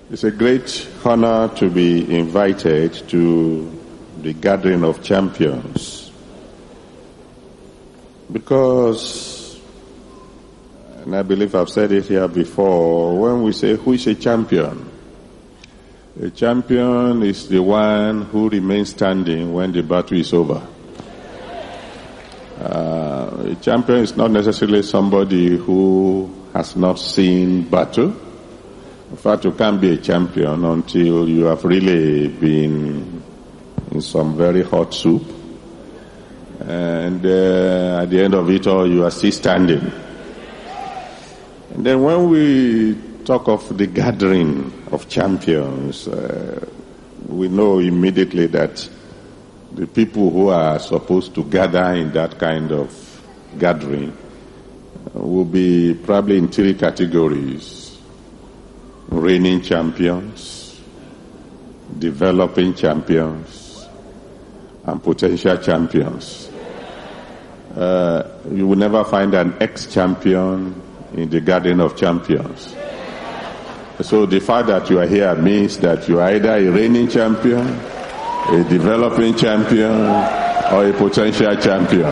It's a great honor to be invited to the gathering of champions because, and I believe I've said it here before, when we say who is a champion is the one who remains standing when the battle is over. A champion is not necessarily somebody who has not seen battle. In fact, you can't be a champion until you have really been in some very hot soup. And at the end of it all, you are still standing. And then when we talk of the gathering of champions, we know immediately that the people who are supposed to gather in that kind of gathering will be probably in three categories: reigning champions, developing champions, and potential champions. You will never find an ex-champion in the gathering of champions. So the fact that you are here means that you are either a reigning champion, a developing champion, or a potential champion.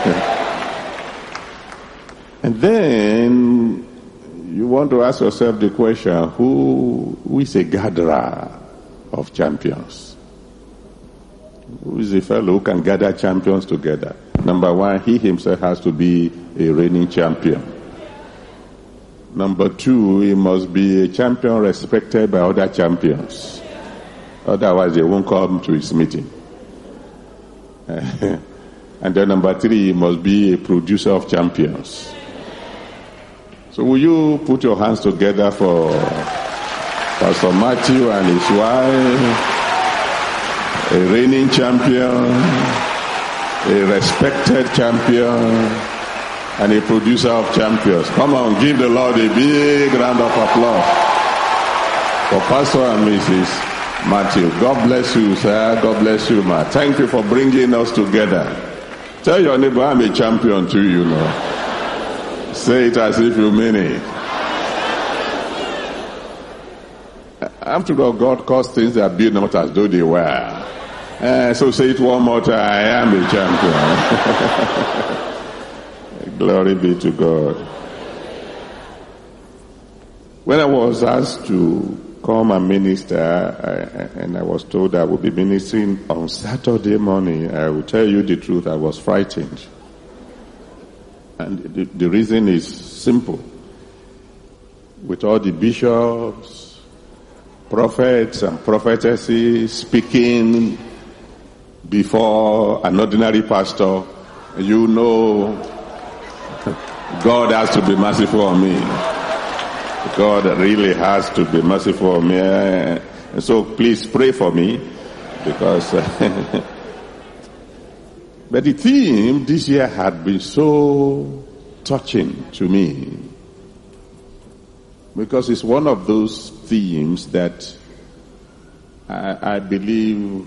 And then you want to ask yourself the question, who is a gatherer of champions? Who is a fellow who can gather champions together? Number one, he himself has to be a reigning champion. Number two, he must be a champion respected by other champions. Otherwise, they won't come to his meeting. And then number three, he must be a producer of champions. So will you put your hands together for Pastor Matthew and his wife, a reigning champion, a respected champion, and a producer of champions. Come on, give the Lord a big round of applause for Pastor and Mrs. Matthew. God bless you, sir. God bless you, ma. Thank you for bringing us together. Tell your neighbor, I'm a champion too, you know. Say it as if you mean it. After all, God caused things that be not as though they were. So say it one more time. I am a champion. Glory be to God. When I was asked to come and minister, and I was told I would be ministering on Saturday morning, I will tell you the truth, I was frightened. And the reason is simple. With all the bishops, prophets and prophetesses speaking before an ordinary pastor, you know God has to be merciful on me. God really has to be merciful on me. And so please pray for me, because but the theme this year had been so touching to me, because it's one of those themes that I believe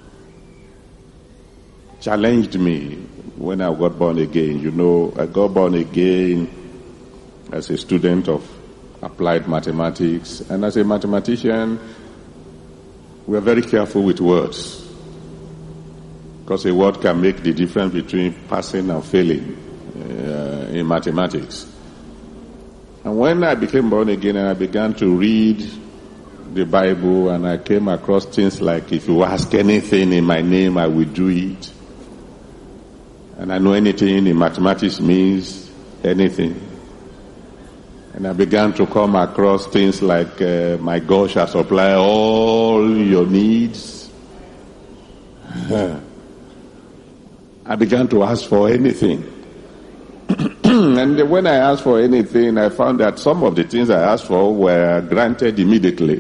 challenged me when I got born again. You know, I got born again as a student of applied mathematics, and as a mathematician, we are very careful with words, because a word can make the difference between passing and failing in mathematics. And when I became born again and I began to read the Bible, and I came across things like, if you ask anything in my name, I will do it. And I know anything in mathematics means anything. And I began to come across things like, my God shall supply all your needs. I began to ask for anything. And when I asked for anything, I found that some of the things I asked for were granted immediately.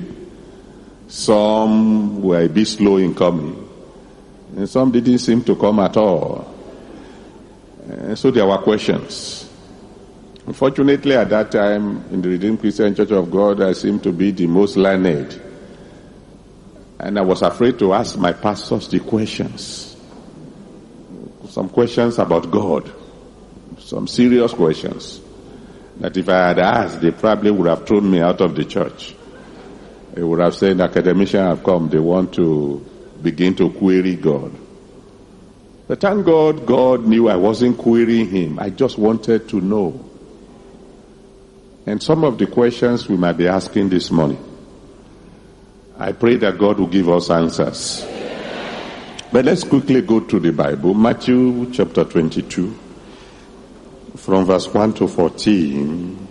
Some were a bit slow in coming. And some didn't seem to come at all. So there were questions. Unfortunately, at that time, in the Redeemed Christian Church of God, I seemed to be the most learned. And I was afraid to ask my pastors the questions. Some questions about God. Some serious questions. That if I had asked, they probably would have thrown me out of the church. He would have said, academicians have come, they want to begin to query God. But thank God, God knew I wasn't querying him. I just wanted to know. And some of the questions we might be asking this morning, I pray that God will give us answers. But let's quickly go to the Bible. Matthew chapter 22, from verse 1 to 14.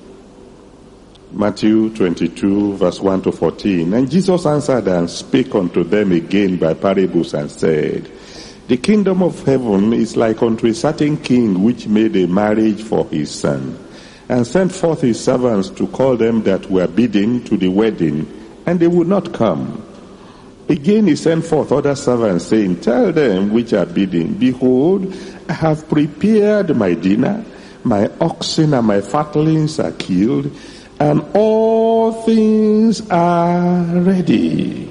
Matthew 22, verse 1 to 14. And Jesus answered and spake unto them again by parables and said, The kingdom of heaven is like unto a certain king which made a marriage for his son, and sent forth his servants to call them that were bidden to the wedding, and they would not come. Again he sent forth other servants, saying, Tell them which are bidden, Behold, I have prepared my dinner, my oxen and my fatlings are killed, and all things are ready.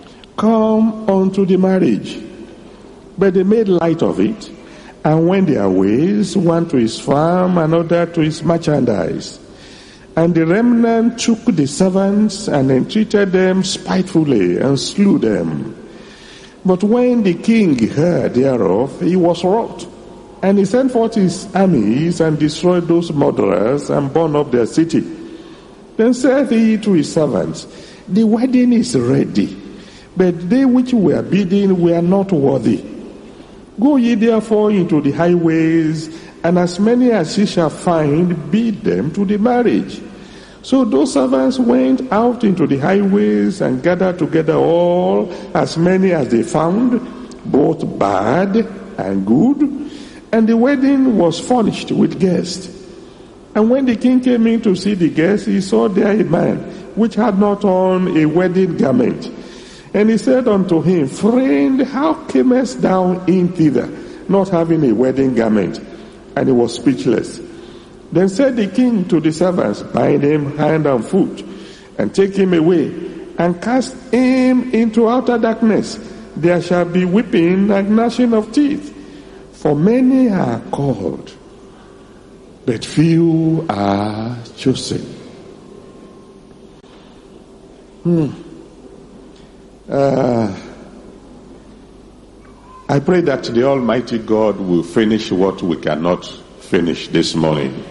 Come unto the marriage. But they made light of it, and went their ways, one to his farm, another to his merchandise. And the remnant took the servants, and entreated them spitefully, and slew them. But when the king heard thereof, he was wroth. And he sent forth his armies, and destroyed those murderers, and burned up their city. Then said he to his servants, The wedding is ready, but they which were bidden were not worthy. Go ye therefore into the highways, and as many as ye shall find, bid them to the marriage. So those servants went out into the highways, and gathered together all, as many as they found, both bad and good. And the wedding was furnished with guests. And when the king came in to see the guests, he saw there a man which had not on a wedding garment. And he said unto him, Friend, how camest thou in thither, not having a wedding garment? And he was speechless. Then said the king to the servants, Bind him hand and foot, and take him away, and cast him into outer darkness. There shall be weeping and gnashing of teeth. For many are called, but few are chosen. I pray that the Almighty God will finish what we cannot finish this morning.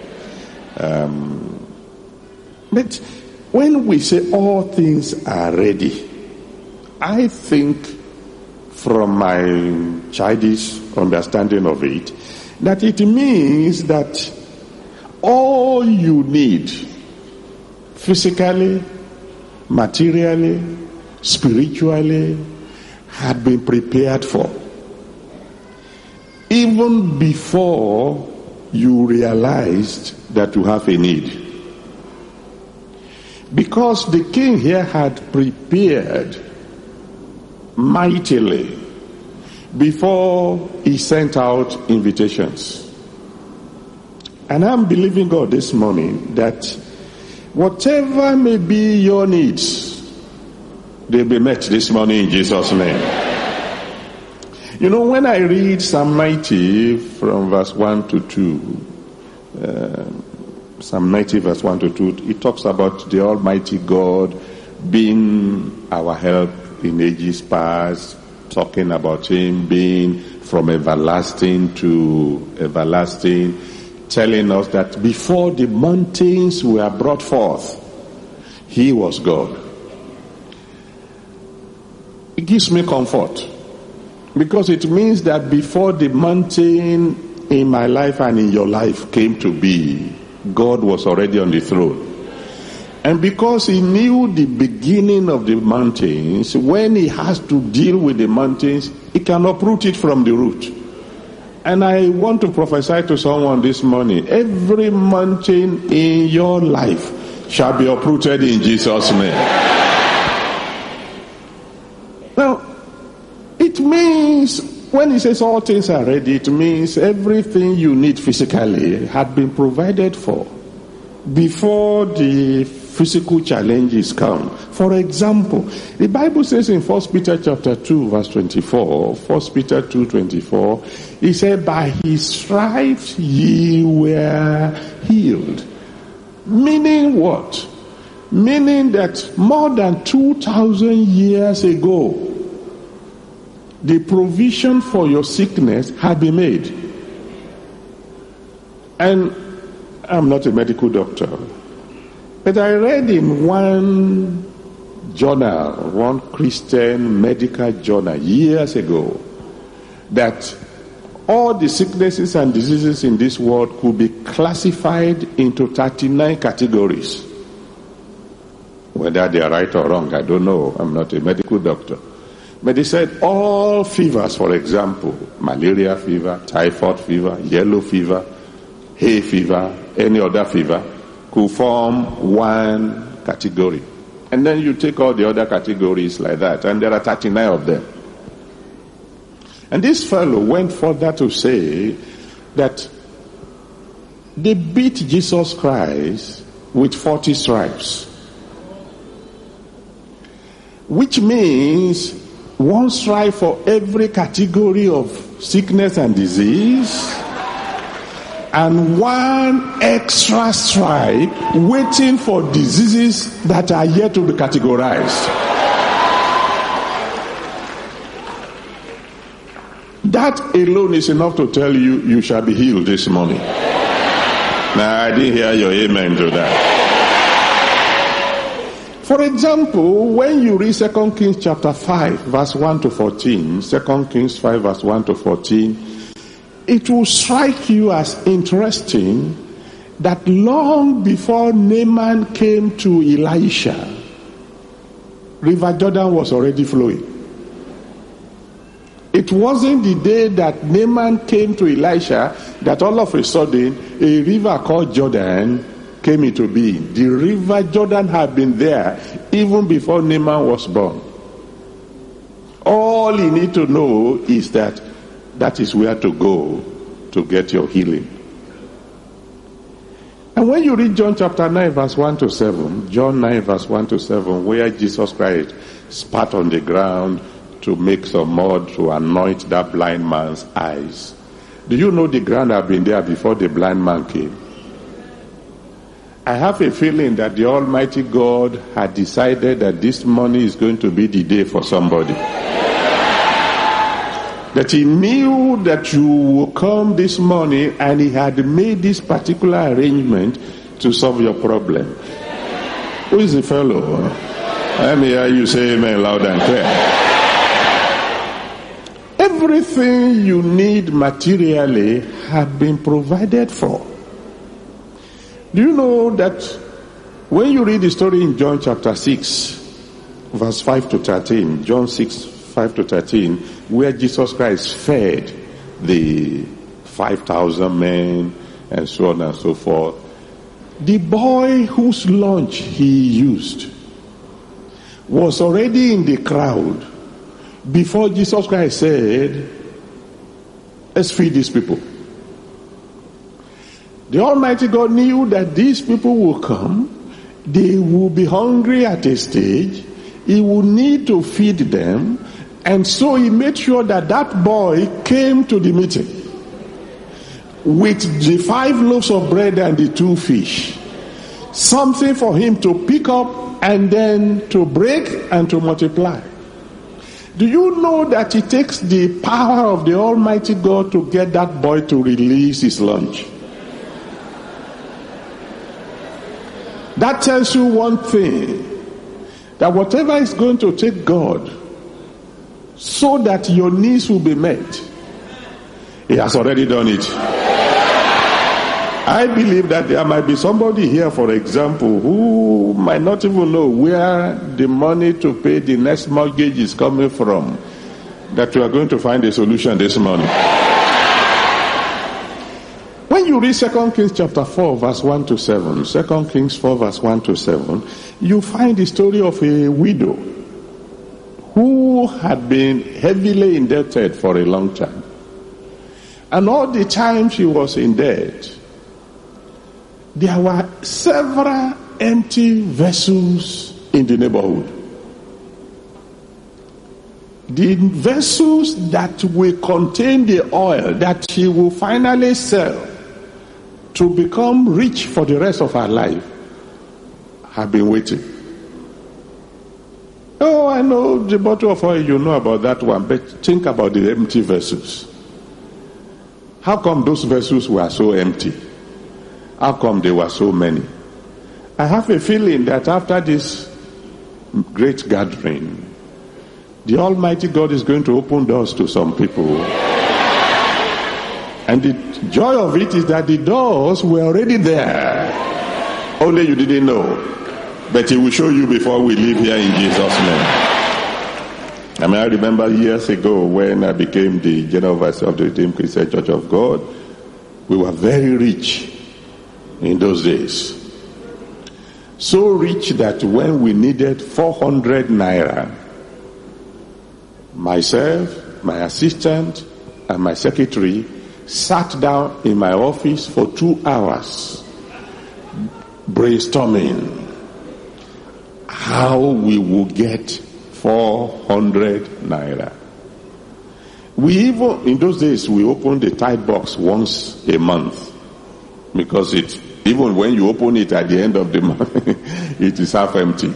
But when we say all things are ready, I think from my childish understanding of it, that it means that all you need, physically, materially, spiritually, had been prepared for, even before you realized that you have a need. Because the king here had prepared mightily before he sent out invitations. And I'm believing God this morning that whatever may be your needs, they'll be met this morning in Jesus' name. You know, when I read Psalm 90 from verse 1 to 2, Psalm 90 verse 1 to 2, it talks about the Almighty God being our help in ages past, talking about him being from everlasting to everlasting, telling us that before the mountains were brought forth, he was God. It gives me comfort, because it means that before the mountain in my life and in your life came to be, God was already on the throne. And because he knew the beginning of the mountains, when he has to deal with the mountains, he can uproot it from the root. And I want to prophesy to someone this morning, every mountain in your life shall be uprooted in Jesus' name. Now, it means, when he says all things are ready, it means everything you need physically had been provided for before the physical challenges come. For example, the Bible says in 1 Peter chapter 2 verse 24, 1 Peter 2:24, he said, by his stripes ye were healed. Meaning what? Meaning that more than 2,000 years ago, the provision for your sickness had been made. And I'm not a medical doctor, but I read in one journal, one Christian medical journal years ago, that all the sicknesses and diseases in this world could be classified into 39 categories. Whether they are right or wrong, I don't know. I'm not a medical doctor. But they said all fevers, for example, malaria fever, typhoid fever, yellow fever, hay fever, any other fever, could form one category. And then you take all the other categories like that, and there are 39 of them. And this fellow went further to say that they beat Jesus Christ with 40 stripes. Which means one stripe for every category of sickness and disease, and one extra stripe waiting for diseases that are yet to be categorized. That alone is enough to tell you, you shall be healed this morning. Now, I didn't hear your amen to that. For example, when you read 2 Kings chapter 5, verse 1 to 14, 2 Kings 5, verse 1 to 14, it will strike you as interesting that long before Naaman came to Elisha, River Jordan was already flowing. It wasn't the day that Naaman came to Elisha that all of a sudden a river called Jordan came into being. The river Jordan had been there even before Naaman was born. All you need to know is that that is where to go to get your healing. And when you read John chapter 9 verse 1 to 7, John 9 verse 1 to 7, where Jesus Christ spat on the ground to make some mud to anoint that blind man's eyes. Do you know the ground had been there before the blind man came? I have a feeling that the Almighty God had decided that this morning is going to be the day for somebody. That he knew that you will come this morning, and he had made this particular arrangement to solve your problem. Who is the fellow? Let me hear you say amen loud and clear. Everything you need materially have been provided for. Do you know that when you read the story in John chapter 6, verse 5 to 13, John 6, 5 to 13, where Jesus Christ fed the 5,000 men and so on and so forth, the boy whose lunch he used was already in the crowd before Jesus Christ said, let's feed these people. The Almighty God knew that these people will come, they will be hungry at a stage, he will need to feed them, and so he made sure that that boy came to the meeting with the 5 loaves of bread and the 2 fish. Something for him to pick up and then to break and to multiply. Do you know that it takes the power of the Almighty God to get that boy to release his lunch? That tells you one thing, that whatever is going to take God so that your needs will be met, he has already done it. I believe that there might be somebody here, for example, who might not even know where the money to pay the next mortgage is coming from, that you are going to find a solution this morning. When you read 2 Kings chapter 4 verse 1 to 7, 2 Kings 4 verse 1 to 7, you find the story of a widow who had been heavily indebted for a long time. And all the time she was in debt, there were several empty vessels in the neighborhood. The vessels that will contain the oil that she will finally sell to become rich for the rest of her life have been waiting. Oh, I know the bottle of oil, you know about that one, but think about the empty vessels. How come those vessels were so empty? How come they were so many? I have a feeling that after this great gathering, the Almighty God is going to open doors to some people. And the joy of it is that the doors were already there. Only you didn't know. But He will show you before we leave here in Jesus' name. I remember years ago when I became the General Vice of the Redeemed Christian Church of God, we were very rich in those days. So rich that when we needed 400 naira, myself, my assistant, and my secretary sat down in my office for 2 hours brainstorming how we will get 400 naira. We even, in those days, we opened the tithe box once a month, because it, even when you open it at the end of the month, it is half empty.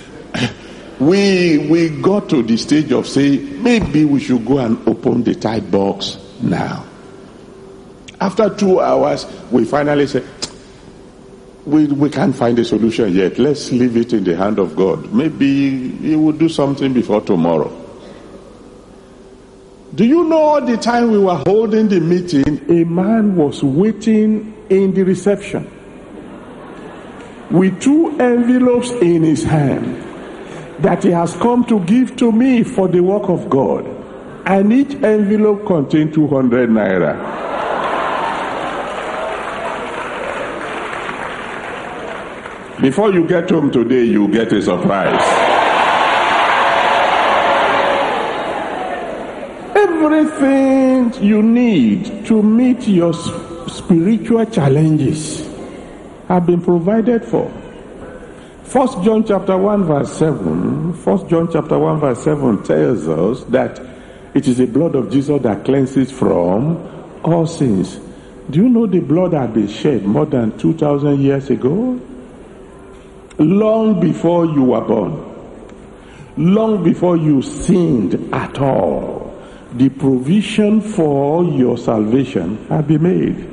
We got to the stage of saying, maybe we should go and open the tithe box now. After 2 hours, we finally said, we can't find a solution yet. Let's leave it in the hand of God. Maybe He will do something before tomorrow. Do you know all the time we were holding the meeting, a man was waiting in the reception with 2 envelopes in his hand that he has come to give to me for the work of God. And each envelope contained 200 naira. Before you get home today, you get a surprise. Everything you need to meet your spiritual challenges have been provided for. 1 John chapter 1 verse 7, 1 John chapter 1 verse 7 tells us that it is the blood of Jesus that cleanses from all sins. Do you know the blood had been shed more than 2,000 years ago? Long before you were born, long before you sinned at all, the provision for your salvation had been made.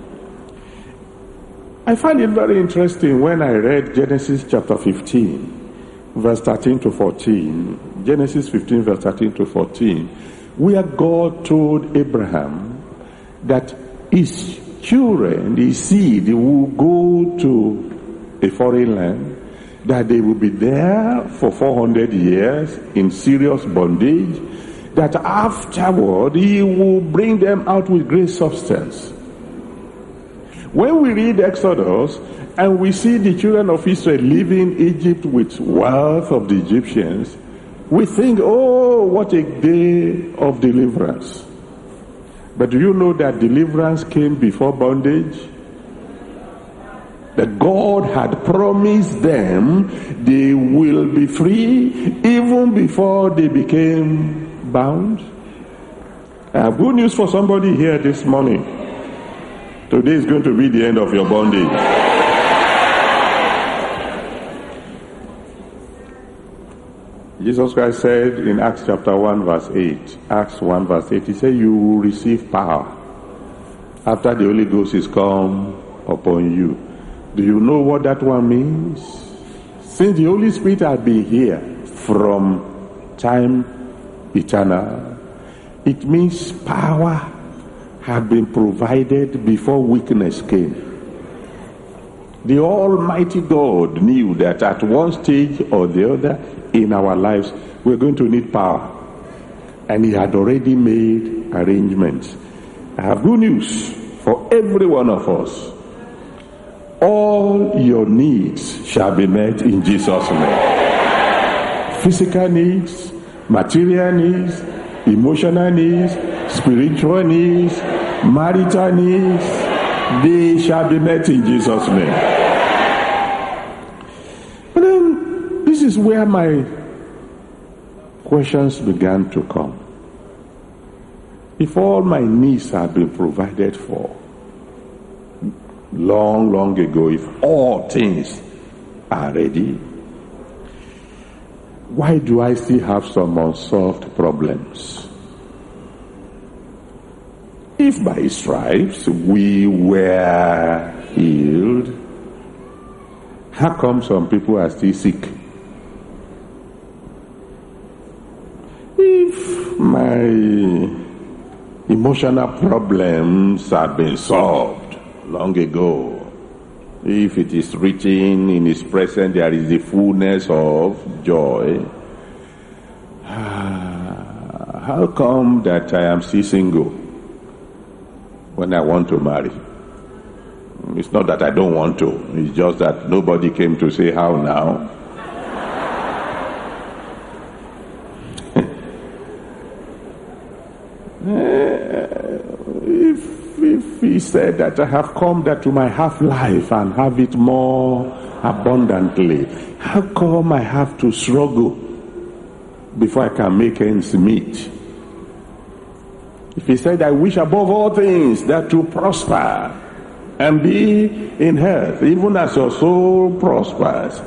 I find it very interesting when I read Genesis chapter 15, verse 13 to 14. Genesis 15, verse 13 to 14, where God told Abraham that his children, his seed, will go to a foreign land, that they will be there for 400 years in serious bondage, that afterward He will bring them out with great substance. When we read Exodus and we see the children of Israel leaving Egypt with wealth of the Egyptians, we think, oh, what a day of deliverance. But do you know that deliverance came before bondage? That God had promised them they will be free even before they became bound. I have good news for somebody here this morning. Today is going to be the end of your bondage. Jesus Christ said in Acts chapter 1 verse 8, Acts 1 verse 8, He said, you will receive power after the Holy Ghost is come upon you. Do you know what that one means? Since the Holy Spirit had been here from time eternal, it means power had been provided before weakness came. The Almighty God knew that at one stage or the other in our lives we're going to need power, and He had already made arrangements. I have good news for every one of us. All your needs shall be met in Jesus' name. Physical needs, material needs, emotional needs, spiritual needs, marital needs, they shall be met in Jesus' name. But then, this is where my questions began to come. If all my needs have been provided for, long ago, if all things are ready, why do I still have some unsolved problems? If by stripes we were healed, how come some people are still sick? If my emotional problems have been solved long ago, if it is written in His presence there is the fullness of joy, how come that I am still single when I want to marry? It's not that I don't want to, it's just that nobody came to say how now. If He said that I have come that you might have life and have it more abundantly, how come I have to struggle before I can make ends meet? If He said, I wish above all things that you prosper and be in health, even as your soul prospers,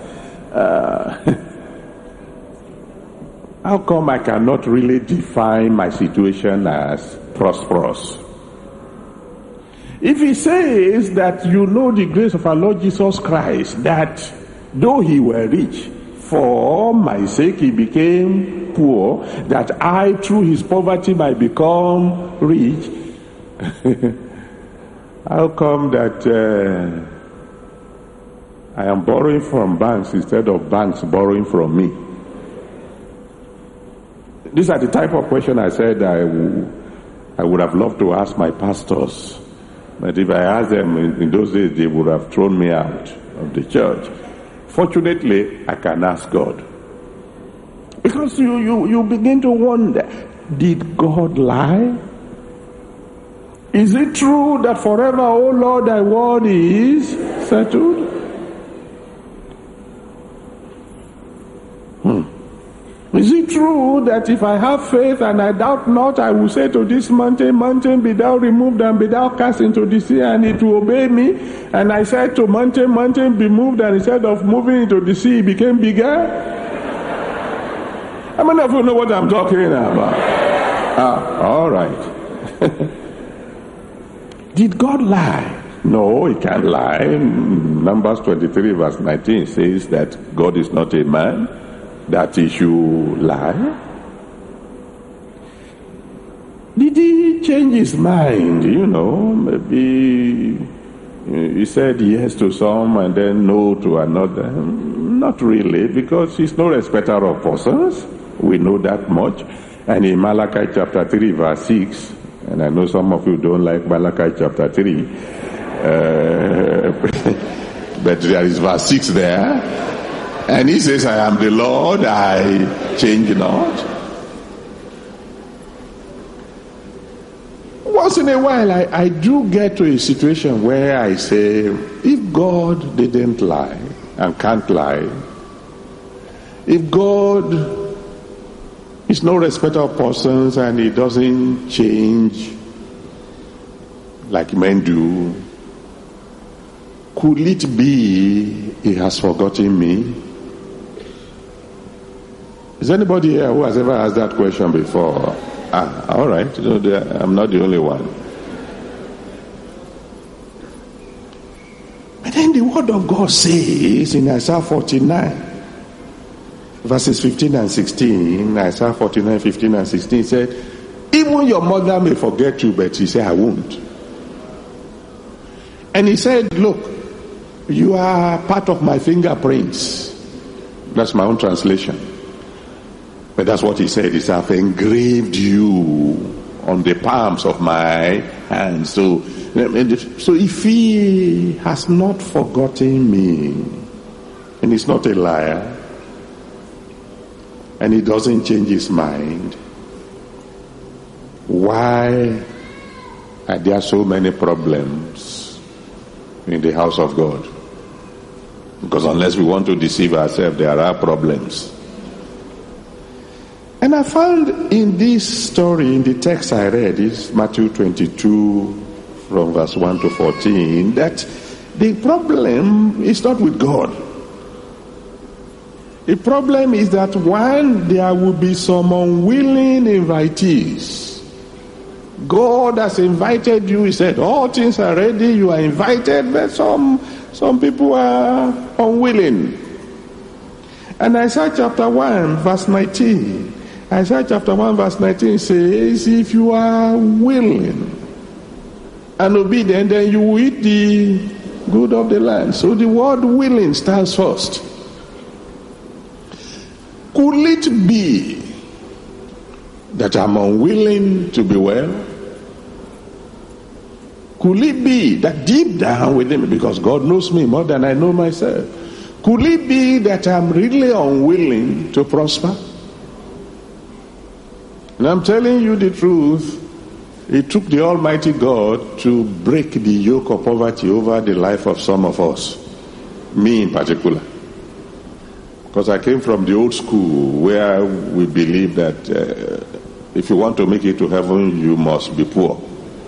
how come I cannot really define my situation as prosperous? If He says that you know the grace of our Lord Jesus Christ, that though He were rich, for my sake He became poor, that I through His poverty might become rich, how come that I am borrowing from banks instead of banks borrowing from me? These are the type of question I said I would have loved to ask my pastors. But if I asked them in those days, they would have thrown me out of the church. Fortunately, I can ask God. Because you begin to wonder, did God lie? Is it true that forever, O Lord, thy word is settled? Is it true that if I have faith and I doubt not, I will say to this mountain, mountain, be thou removed and be thou cast into the sea, and it will obey me? And I said to mountain, mountain, be moved, and instead of moving into the sea, it became bigger? How many of you know what I'm talking about? All right. Did God lie? No, He can't lie. Numbers 23 verse 19 says that God is not a man that He should lie. Did He change His mind? Maybe He said yes to some and then no to another. Not really, because He's no respecter of persons. We know that much. And in Malachi chapter 3 verse 6, and I know some of you don't like Malachi chapter 3, but there is verse 6 there. And He says, I am the Lord, I change not. Once in a while, I do get to a situation where I say, if God didn't lie and can't lie, if God is no respecter of persons and He doesn't change like men do, could it be He has forgotten me? Is anybody here who has ever asked that question before? All right. I'm not the only one. But then the word of God says in Isaiah 49, verses 15 and 16, Isaiah 49, 15 and 16 said, even your mother may forget you, but He said, I won't. And He said, look, you are part of my fingerprints. That's my own translation. But that's what He said. He said, I've engraved you on the palms of my hands. So if He has not forgotten me, and He's not a liar, and He doesn't change His mind, why are there so many problems in the house of God? Because unless we want to deceive ourselves, there are problems. And I found in this story, in the text I read, it's Matthew 22 from verse 1 to 14, that the problem is not with God. The problem is that one, there will be some unwilling invitees. God has invited you. He said, all things are ready. You are invited, but some people are unwilling. And Isaiah chapter 1 verse 19. Isaiah chapter 1 verse 19 says, if you are willing and obedient, then you will eat the good of the land. So the word willing stands first. Could it be that I'm unwilling to be well? Could it be that deep down within me, because God knows me more than I know myself, could it be that I'm really unwilling to prosper? And I'm telling you the truth, it took the Almighty God to break the yoke of poverty over the life of some of us, me in particular. Because I came from the old school where we believe that if you want to make it to heaven, you must be poor.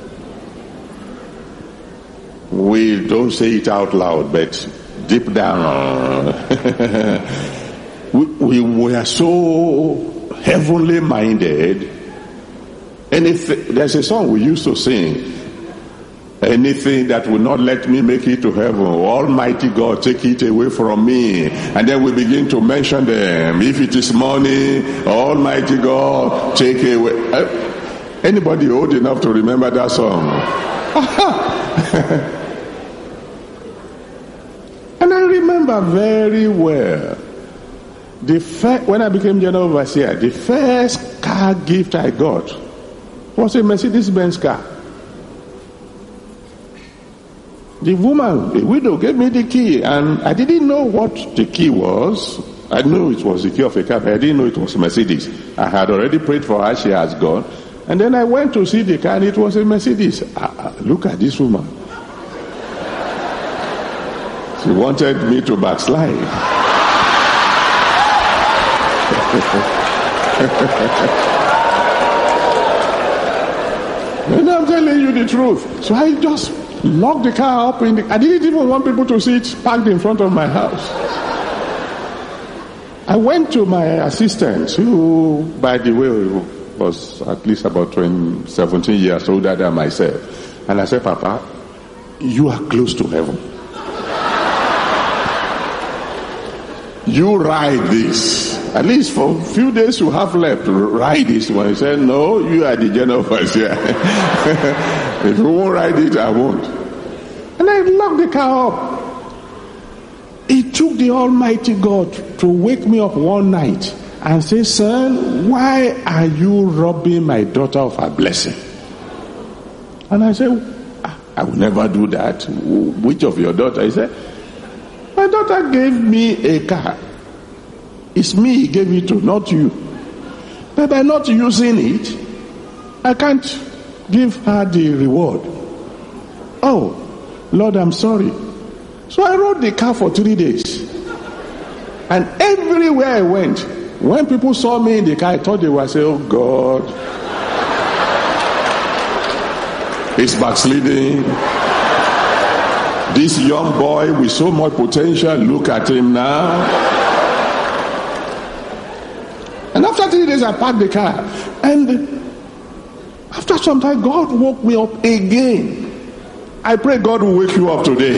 We don't say it out loud, but deep down, we were so heavenly minded. There's a song we used to sing. Anything that will not let me make it to heaven, Almighty God, take it away from me. And then we begin to mention them. If it is money, Almighty God, take away. Anybody old enough to remember that song? And I remember very well, when I became general overseer, the first car gift I got was a Mercedes-Benz car. The woman, the widow, gave me the key, and I didn't know what the key was. I knew it was the key of a car, but I didn't know it was Mercedes. I had already prayed for her, she has gone. And then I went to see the car, and it was a Mercedes. Look at this woman. She wanted me to backslide. And I'm telling you the truth. So I just locked the car up. I didn't even want people to see it parked in front of my house. I went to my assistant, who, by the way, was at least about 17 years older than myself. And I said, Papa, you are close to heaven. You ride this. At least for a few days you have left, ride this one. He said, no, you are the general overseer. If you won't ride it, I won't. And I locked the car up. It took the Almighty God to wake me up one night and say, son, why are you robbing my daughter of her blessing? And I said, I will never do that. Which of your daughter? He said, my daughter gave me a car. It's me he gave it to, not you. But by not using it, I can't give her the reward. Oh, Lord, I'm sorry. So I rode the car for 3 days. And everywhere I went, when people saw me in the car, I thought they were saying, oh God, it's backsliding. This young boy with so much potential, look at him now. And after 3 days, I parked the car. And after some time, God woke me up again. I pray God will wake you up today.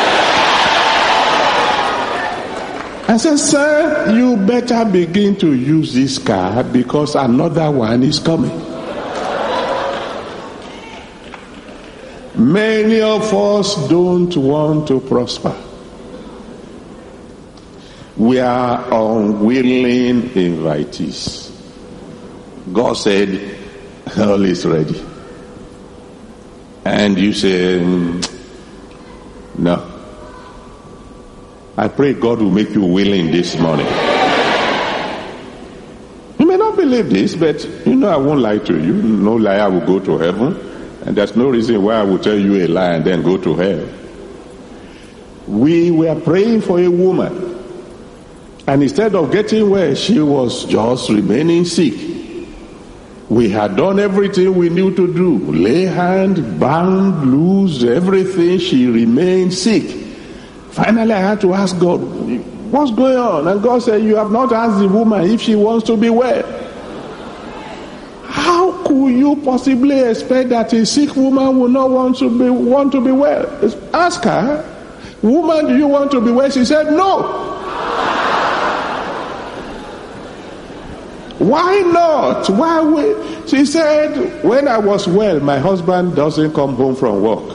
I said, sir, you better begin to use this car because another one is coming. Many of us don't want to prosper. We are unwilling invitees. God said, all is ready. And you say, no. I pray God will make you willing this morning. You may not believe this, but you know I won't lie to you. No liar will go to heaven. And there's no reason why I will tell you a lie and then go to hell. We were praying for a woman. And instead of getting well, she was just remaining sick. We had done everything we knew to do. Lay hand, bound, loose, everything. She remained sick. Finally, I had to ask God, What's going on? And God said, you have not asked the woman if she wants to be well. How could you possibly expect that a sick woman will not want to be well? Ask her, woman, do you want to be well? She said, no. Why not? She said, when I was well, my husband doesn't come home from work.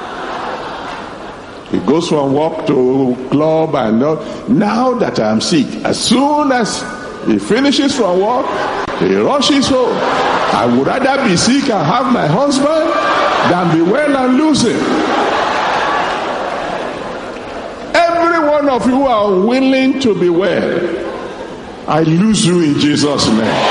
He goes from work to club and now that I'm sick, as soon as he finishes from work, he rushes home. I would rather be sick and have my husband than be well and lose him. Every one of you are willing to be well. I lose you in Jesus' name.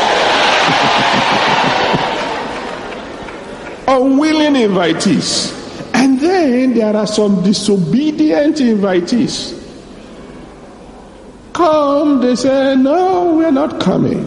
Unwilling invitees. And then there are some disobedient invitees. Come, they say, no, we're not coming.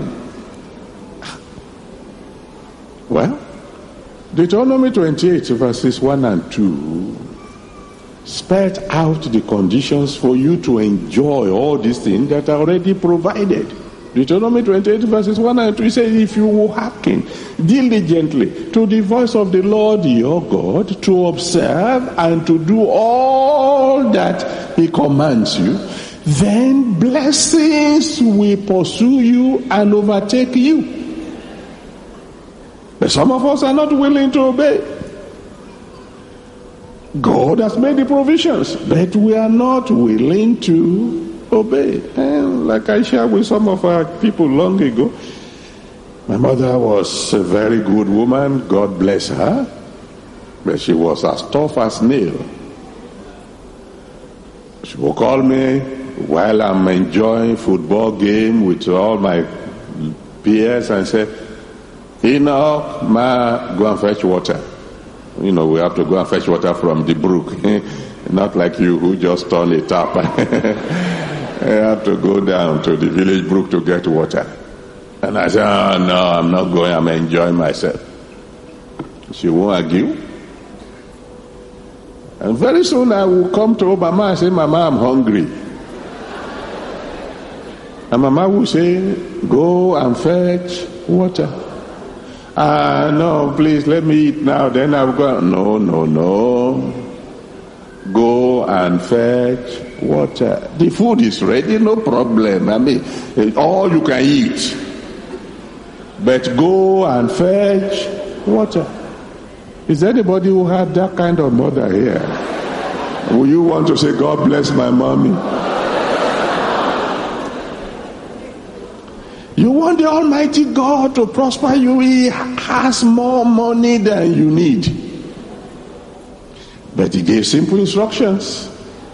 Well, Deuteronomy 28 verses 1 and 2 spelled out the conditions for you to enjoy all these things that are already provided. Deuteronomy 28 verses 1 and 2 says, if you will hearken diligently to the voice of the Lord your God, to observe and to do all that he commands you, then blessings will pursue you and overtake you. But some of us are not willing to obey. God has made the provisions, but we are not willing to obey. And like I shared with some of our people long ago, my mother was a very good woman, God bless her, but she was as tough as nail. She will call me while I'm enjoying football game with all my peers and say, Enoch, ma, go and fetch water. We have to go and fetch water from the brook. Not like you who just turn a tap. I have to go down to the village brook to get water. And I said, oh, no, I'm not going. I'm enjoying myself. She won't argue. And very soon I will come to Mama and say, Mama, I'm hungry. And Mama will say, go and fetch water. No, please, let me eat now. Then I'll go. No. Go and fetch water. The food is ready, no problem. I mean, all you can eat. But go and fetch water. Is there anybody who had that kind of mother here? Will you want to say, God bless my mommy? You want the Almighty God to prosper you. He has more money than you need. But he gave simple instructions.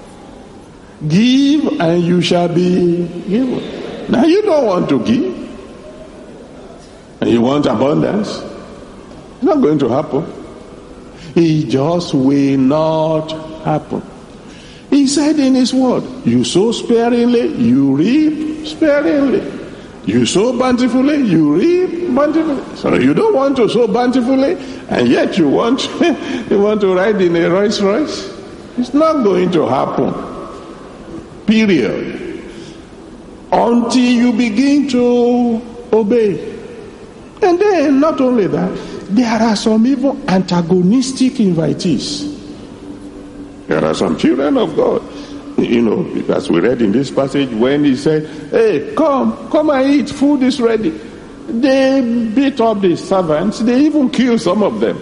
Give and you shall be given. Now you don't want to give. And you want abundance. It's not going to happen. It just will not happen. He said in his word, you sow sparingly, you reap sparingly. You sow bountifully, you reap bountifully. So you don't want to sow bountifully, and yet you want to ride in a Rolls Royce. It's not going to happen. Period. Until you begin to obey. And then, not only that, there are some even antagonistic invitees. There are some children of God. As we read in this passage, when he said, hey, come and eat, food is ready. They beat up the servants, they even killed some of them.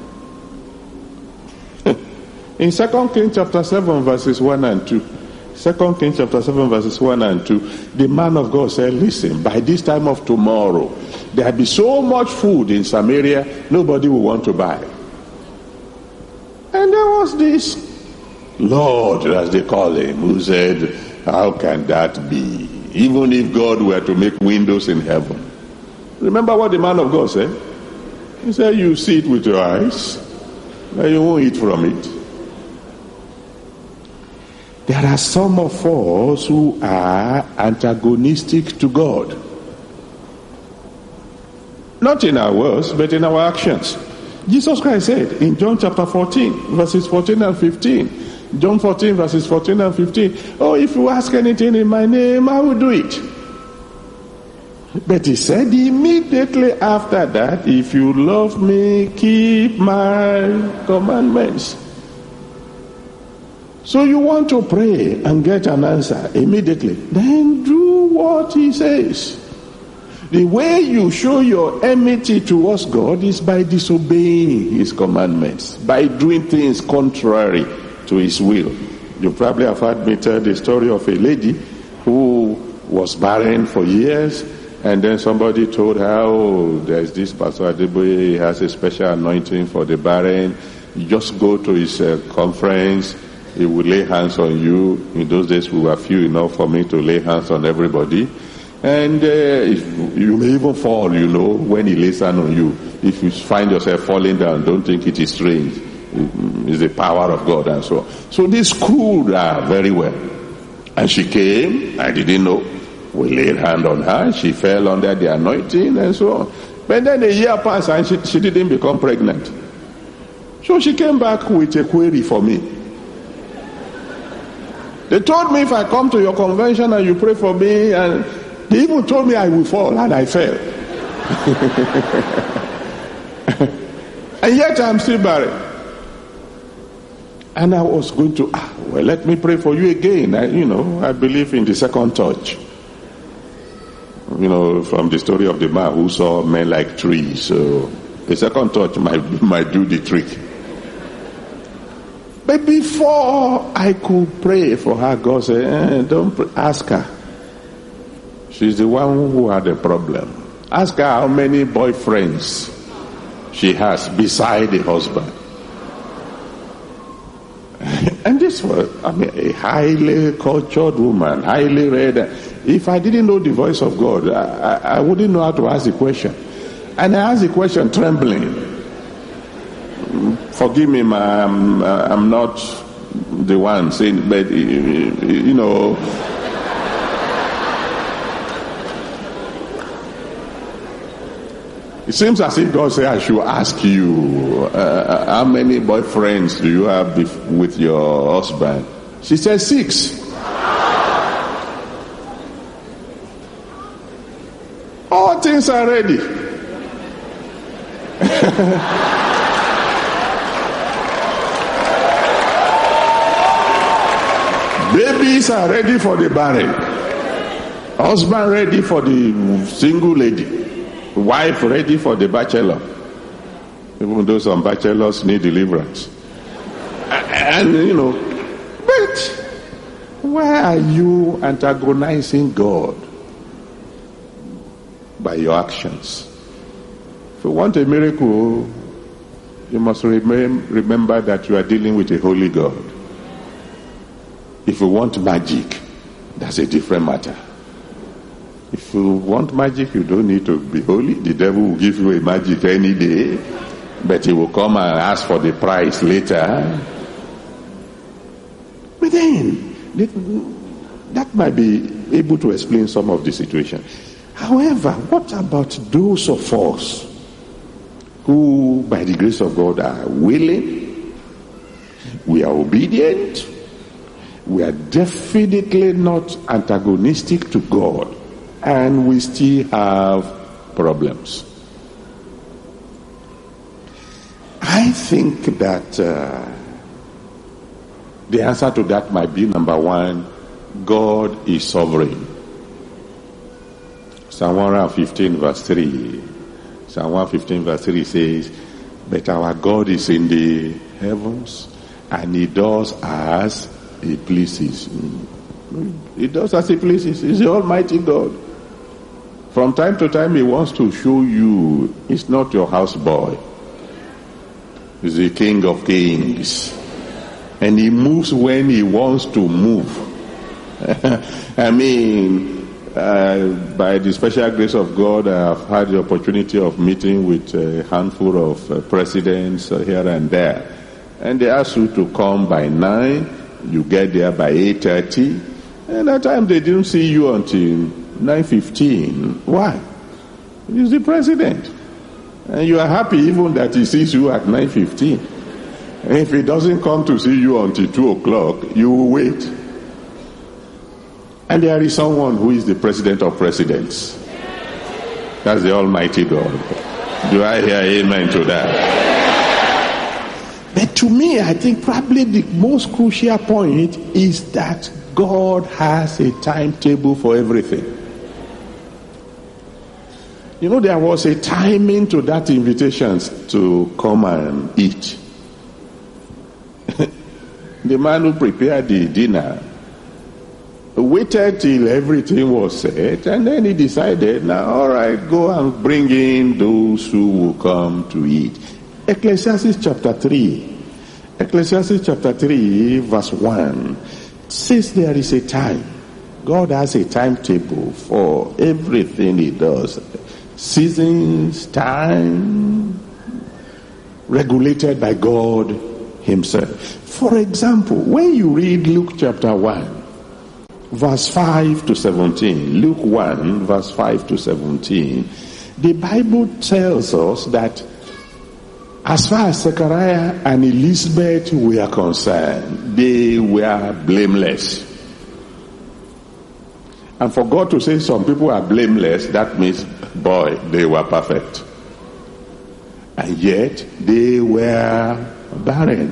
In 2 Kings chapter 7 verses 1 and 2, 2 Kings chapter 7 verses 1 and 2, the man of God said, listen, by this time of tomorrow, there'll be so much food in Samaria, nobody will want to buy. And there was this Lord, as they call him, who said, how can that be? Even if God were to make windows in heaven. Remember what the man of God said? He said, you see it with your eyes, and you won't eat from it. There are some of us who are antagonistic to God. Not in our words, but in our actions. Jesus Christ said in John chapter 14, verses 14 and 15, John 14 verses 14 and 15. Oh, if you ask anything in my name, I will do it. But he said immediately after that, if you love me, keep my commandments. So you want to pray and get an answer immediately, then do what he says. The way you show your enmity towards God is by disobeying his commandments, by doing things contrary to his will. You probably have heard me tell the story of a lady who was barren for years, and then somebody told her, oh, there's this Pastor Adeboye, he has a special anointing for the barren. You just go to his conference, he will lay hands on you. In those days we were few enough for me to lay hands on everybody. And you may even fall, when he lays hands on you. If you find yourself falling down, don't think it is strange. It's the power of God and so on. So this cooled her very well. And she came, I didn't know. We laid hand on her, she fell under the anointing and so on. But then a year passed and she didn't become pregnant. So she came back with a query for me. They told me if I come to your convention and you pray for me, and they even told me I will fall, and I fell. And yet I'm still barren. And I was going to, let me pray for you again. I believe in the second touch. From the story of the man who saw men like trees. So the second touch might do the trick. But before I could pray for her, God said, don't ask her. She's the one who had a problem. Ask her how many boyfriends she has beside the husband. And this was, a highly cultured woman, highly read. If I didn't know the voice of God, I wouldn't know how to ask the question. And I asked the question trembling. Forgive me, ma'am, I'm not the one saying, but it seems as if God said I should ask you, how many boyfriends do you have with your husband? She said 6. All things are ready. Babies are ready for the barren. Husband ready for the single lady. Wife ready for the bachelor. Even though some bachelors need deliverance. And but why are you antagonizing God by your actions? If you want a miracle, you must remember that you are dealing with a holy God. If you want magic, that's a different matter. If you want magic, you don't need to be holy. The devil will give you a magic any day, but he will come and ask for the price later. But then, that might be able to explain some of the situation. However, what about those of us who, by the grace of God, are willing, we are obedient, we are definitely not antagonistic to God, and we still have problems? I think that the answer to that might be, number one, God is sovereign. Psalm 115 verse 3. Psalm 115 verse 3 says, but our God is in the heavens, and he does as he pleases. He does as he pleases. He's the Almighty God. From time to time he wants to show you he's not your houseboy. He's the King of Kings. And he moves when he wants to move. I mean, by the special grace of God, I have had the opportunity of meeting with a handful of presidents here and there. And they ask you to come by 9, you get there by 8:30, and at times they didn't see you until 9:15. Why? He's the president. And you are happy even that he sees you at 9:15. If he doesn't come to see you until 2 o'clock, you will wait. And there is someone who is the president of presidents. That's the Almighty God. Do I hear amen to that? But to me, I think probably the most crucial point is that God has a timetable for everything. You know, there was a timing to that invitation to come and eat. The man who prepared the dinner waited till everything was set, and then he decided, now, all right, go and bring in those who will come to eat. Ecclesiastes chapter 3. Ecclesiastes chapter 3, verse 1 says there is a time. God has a timetable for everything he does. Seasons, time, regulated by God himself. For example, when you read Luke chapter 1, verse 5 to 17, Luke 1, verse 5 to 17, the Bible tells us that as far as Zechariah and Elizabeth were concerned, they were blameless. And for God to say some people are blameless, that means, boy, they were perfect. And yet, they were barren.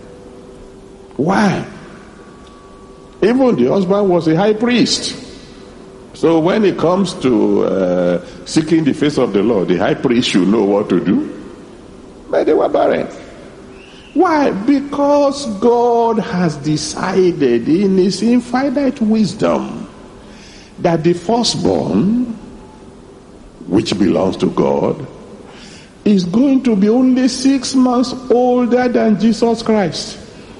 Why? Even the husband was a high priest. So when it comes to seeking the face of the Lord, the high priest should know what to do. But they were barren. Why? Because God has decided in his infinite wisdom that the firstborn, which belongs to God, is going to be only 6 months older than Jesus Christ.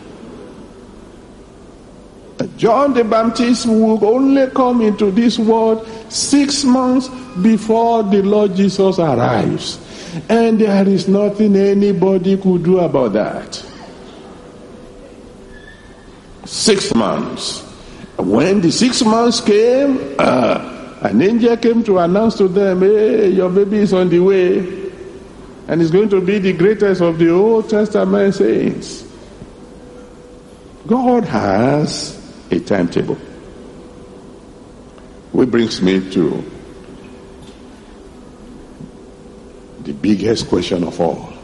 John the Baptist will only come into this world 6 months before the Lord Jesus arrives. And there is nothing anybody could do about that. 6 months. When the 6 months came, an angel came to announce to them, hey, your baby is on the way. And it's going to be the greatest of the Old Testament saints. God has a timetable. Which brings me to the biggest question of all.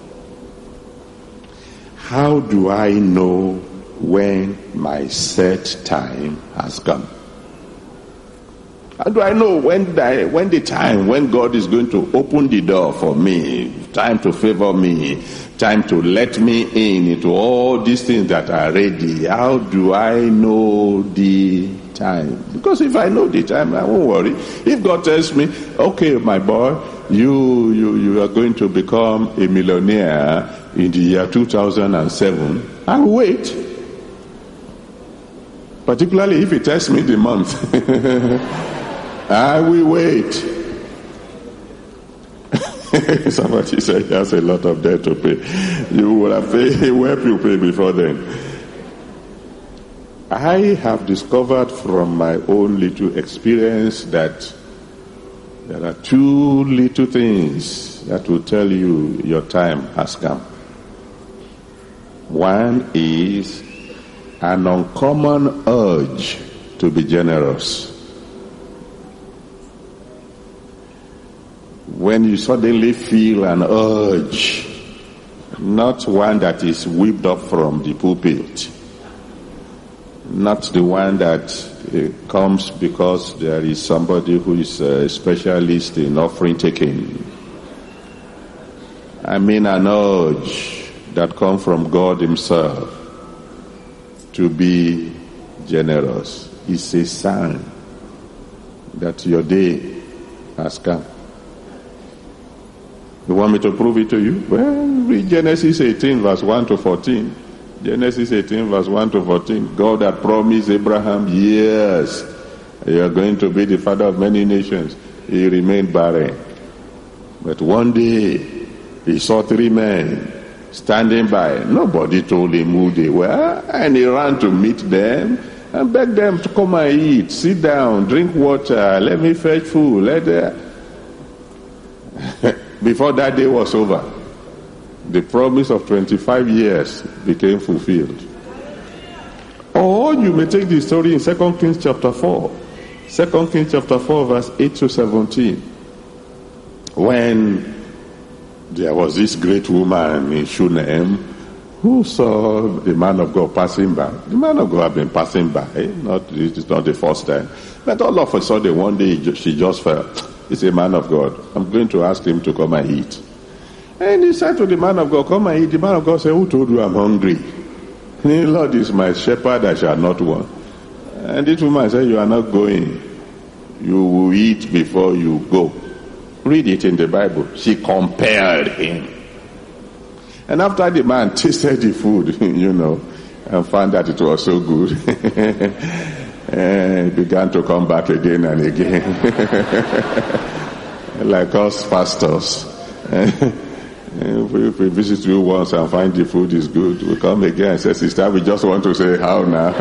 How do I know when my set time has come? How do I know when the time when God is going to open the door for me, time to favor me, time to let me in into all these things that are ready? How do I know the time? Because if I know the time, I won't worry. If God tells me, okay, my boy, you are going to become a millionaire in the year 2007, I will wait. Particularly if he tells me the month. I will wait. Somebody said he has a lot of debt to pay. You will have paid, where you pay before then. I have discovered from my own little experience that there are 2 little things that will tell you your time has come. One is an uncommon urge to be generous. When you suddenly feel an urge, not one that is whipped up from the pulpit, not the one that comes because there is somebody who is a specialist in offering taking. I mean an urge that comes from God himself to be generous. It's a sign that your day has come. You want me to prove it to you? Well, read Genesis 18 verse 1 to 14. Genesis 18 verse 1 to 14. God had promised Abraham, yes, you are going to be the father of many nations. He remained barren. But one day, he saw 3 men standing by. Nobody told him who they were. And he ran to meet them and begged them to come and eat. Sit down, drink water, let me fetch food. Before that day was over, The promise of 25 years became fulfilled. Or you may take the story in 2 Kings chapter 4. 2 Kings chapter 4 verse 8 to 17. When there was this great woman in Shunem who saw the man of God passing by. The man of God had been passing by. It's not the first time. But all of a sudden one day she just felt, it's a man of God. I'm going to ask him to come and eat. And he said to the man of God, come and eat. The man of God said, who told you I'm hungry? The Lord is my shepherd, I shall not want. And this woman said, you are not going. You will eat before you go. Read it in the Bible. She compelled him. And after the man tasted the food, and found that it was so good, he began to come back again and again. Like us pastors. If we visit you once and find the food is good, we come again and say, sister, we just want to say how now.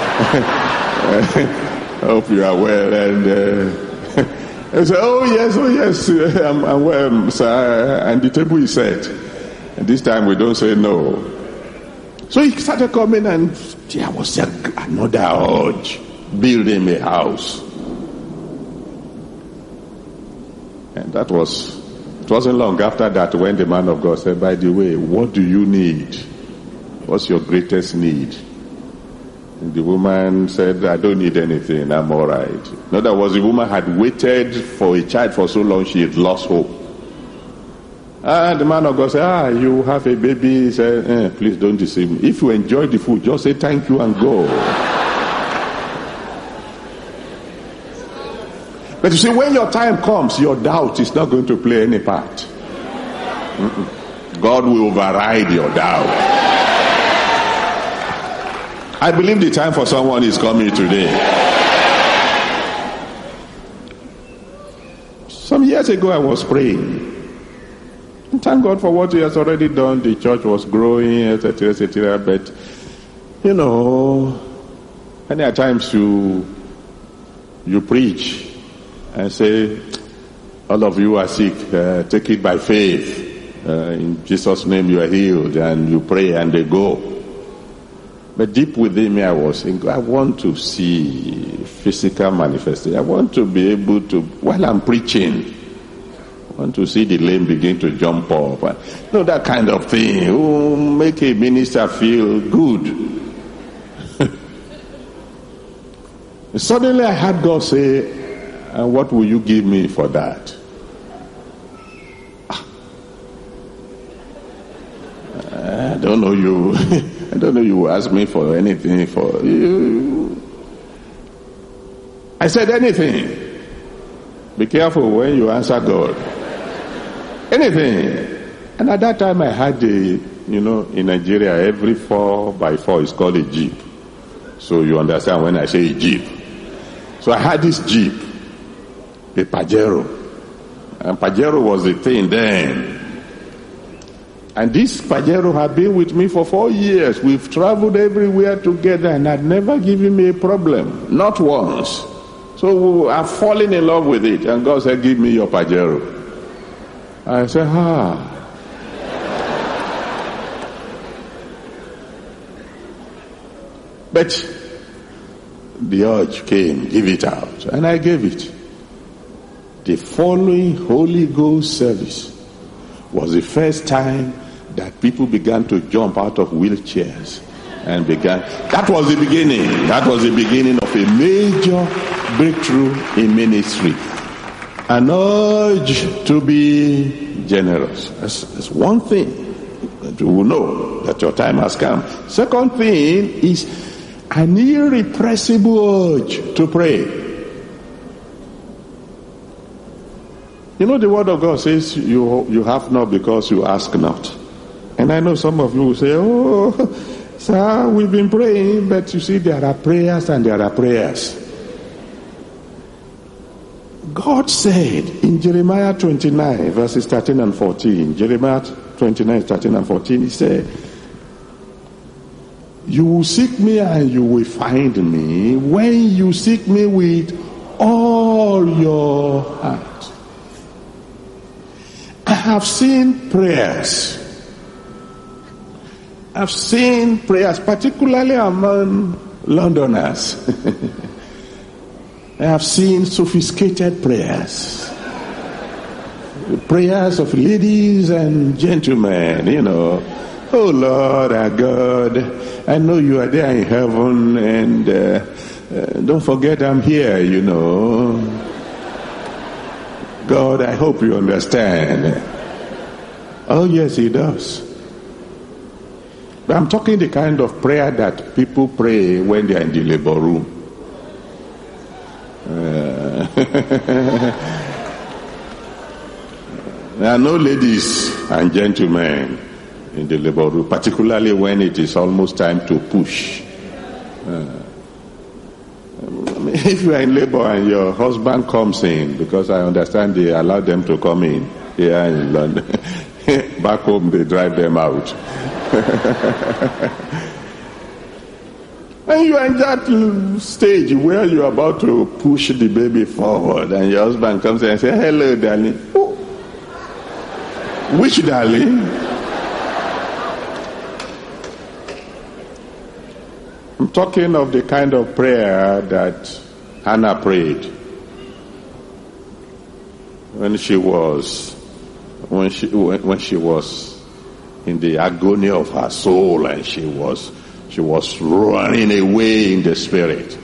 Hope you are well. And say, oh yes, I'm well, sir. And the table is set. And this time we don't say no. So he started coming, and there was another urge, building a house. And it wasn't long after that when the man of God said, by the way, what do you need? What's your greatest need? And the woman said, I don't need anything, I'm all right. In other words, the woman had waited for a child for so long she had lost hope. And the man of God said, you have a baby. He said, please don't deceive me. If you enjoy the food, just say thank you and go. But you see, when your time comes, your doubt is not going to play any part. God will override your doubt. I believe the time for someone is coming today. Some years ago I was praying. And thank God for what he has already done. The church was growing, etc., etc. But, many times you preach and say, all of you are sick, take it by faith. In Jesus' name you are healed, and you pray and they go. But deep within me I was saying, I want to see physical manifestation. I want to be able to, while I'm preaching, I want to see the lame begin to jump up. That kind of thing. Oh, make a minister feel good. Suddenly I heard God say, and what will you give me for that? I don't know you. I don't know you ask me for anything for you. I said anything. Be careful when you answer God. Anything. And at that time I had in Nigeria, every 4x4 is called a Jeep. So you understand when I say a Jeep. So I had this Jeep. A Pajero. And Pajero was the thing then. And this Pajero had been with me for 4 years. We've traveled everywhere together and had never given me a problem. Not once. So I've fallen in love with it. And God said, give me your Pajero. I said, But the urge came, give it out. And I gave it. The following Holy Ghost service was the first time that people began to jump out of wheelchairs and that was the beginning. That was the beginning of a major breakthrough in ministry. An urge to be generous. That's one thing. You will know that your time has come. Second thing is an irrepressible urge to pray. The word of God says you have not because you ask not. And I know some of you will say, oh, sir, we've been praying, but you see there are prayers and there are prayers. God said in Jeremiah 29 verses 13 and 14, Jeremiah 29, 13 and 14, he said, you will seek me and you will find me when you seek me with all your heart. I have seen prayers I've seen prayers, particularly among Londoners. I have seen sophisticated prayers. Prayers of ladies and gentlemen, you know. Oh Lord our God, I know you are there in heaven, and don't forget I'm here, you know. God, I hope you understand. Oh yes, he does. But I'm talking the kind of prayer that people pray when they are in the labor room. There are no ladies and gentlemen in the labor room, particularly when it is almost time to push. If you are in labor and your husband comes in, because I understand they allow them to come in here in London, back home they drive them out. And you are in that stage where you are about to push the baby forward, and your husband comes in and says, hello darling. Oh. Which darling? I'm talking of the kind of prayer that Hannah prayed when she was in the agony of her soul, and she was running away in the spirit.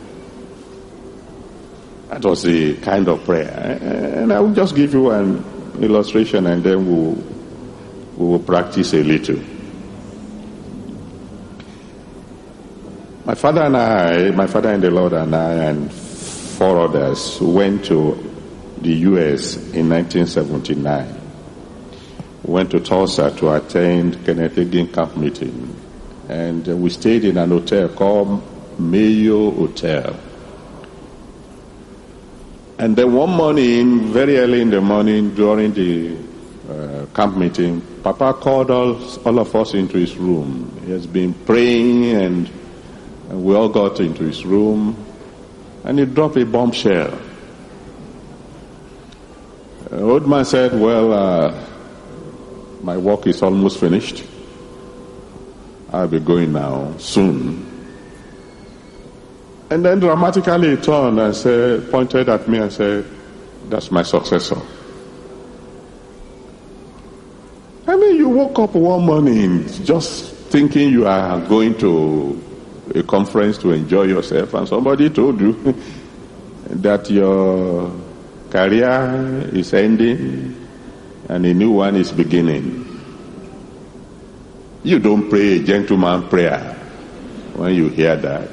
That was the kind of prayer. And I will just give you an illustration, and then we will practice a little. My father in the Lord and I and 4 others went to the U.S. in 1979. We went to Tulsa to attend Kenneth Hagin camp meeting. And we stayed in an hotel called Mayo Hotel. And then one morning, very early in the morning, during the camp meeting, Papa called all of us into his room. He has been praying, and we all got into his room, and he dropped a bombshell. The old man said, well, my work is almost finished. I'll be going now, soon. And then dramatically he turned and pointed at me and said, that's my successor. I mean, you woke up one morning just thinking you are going to a conference to enjoy yourself, and somebody told you that your career is ending and a new one is beginning. You don't pray a gentleman prayer when you hear that.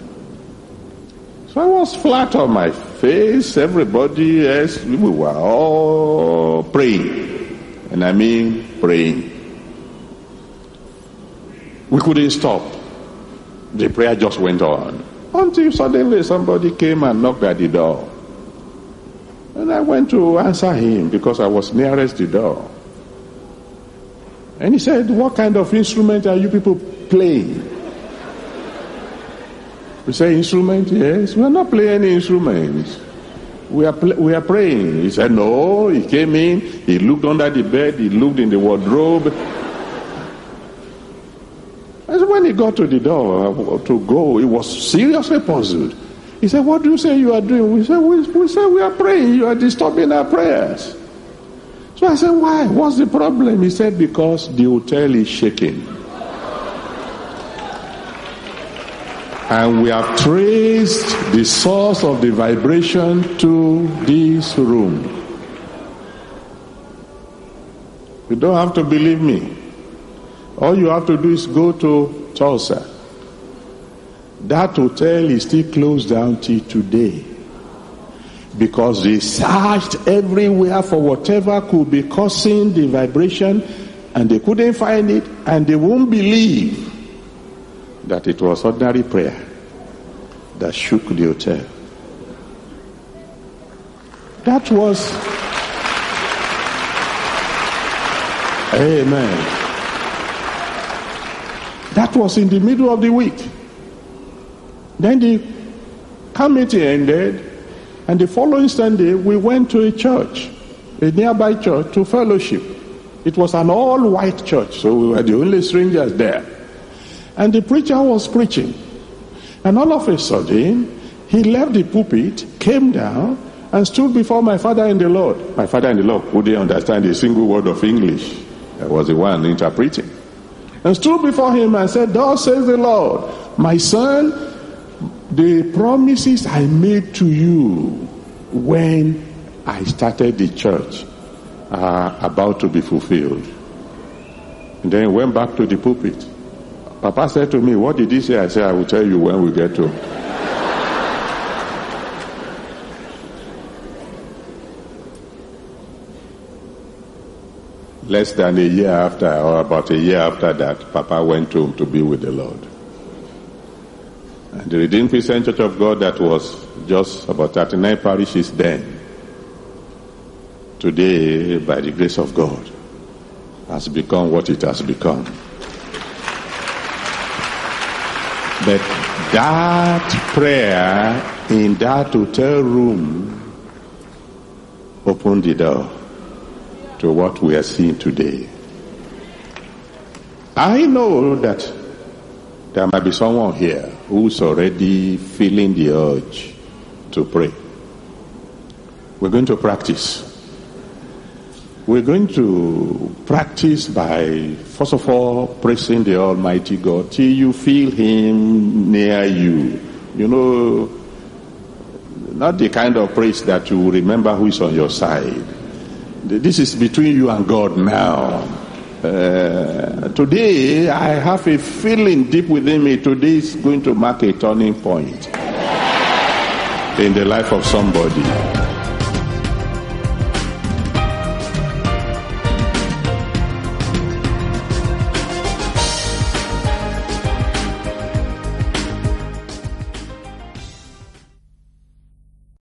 So I was flat on my face. Everybody else, we were all praying. And I mean praying. We couldn't stop. The prayer just went on. Until suddenly somebody came and knocked at the door. And I went to answer him because I was nearest the door. And he said, what kind of instrument are you people playing? We say, instrument? Yes. We are not playing any instruments. We are praying. He said, no. He came in. He looked under the bed. He looked in the wardrobe. And when he got to the door to go, he was seriously puzzled. He said, what do you say you are doing? We said, we are praying. You are disturbing our prayers. So I said, why? What's the problem? He said, because the hotel is shaking. And we have traced the source of the vibration to this room. You don't have to believe me. All you have to do is go to Tulsa. That hotel is still closed down till today. Because they searched everywhere for whatever could be causing the vibration, and they couldn't find it, and they won't believe that it was ordinary prayer that shook the hotel. That was, amen. That was in the middle of the week. Then the committee ended, and the following Sunday we went to a church, a nearby church, to fellowship. It was an all-white church, so we were the only strangers there. And the preacher was preaching. And all of a sudden, he left the pulpit, came down, and stood before my father in the Lord. My father in the Lord couldn't understand a single word of English. I was the one interpreting. And stood before him and said, "Thus says the Lord, my son, the promises I made to you when I started the church are about to be fulfilled." And then he went back to the pulpit. Papa said to me, "What did he say?" I said, "I will tell you when we get to." Less than a year after, or about a year after that, Papa went home to be with the Lord. And the Redeemed Christian Church of God, that was just about 39 parishes then, today, by the grace of God, has become what it has become. But that prayer in that hotel room opened the door to what we are seeing today. I know that there might be someone here who's already feeling the urge to pray. We're going to practice. We're going to practice by, first of all, praising the Almighty God till you feel Him near you. You know, not the kind of praise that you remember who is on your side. This is between you and God now. Today, I have a feeling deep within me. Today is going to mark a turning point in the life of somebody.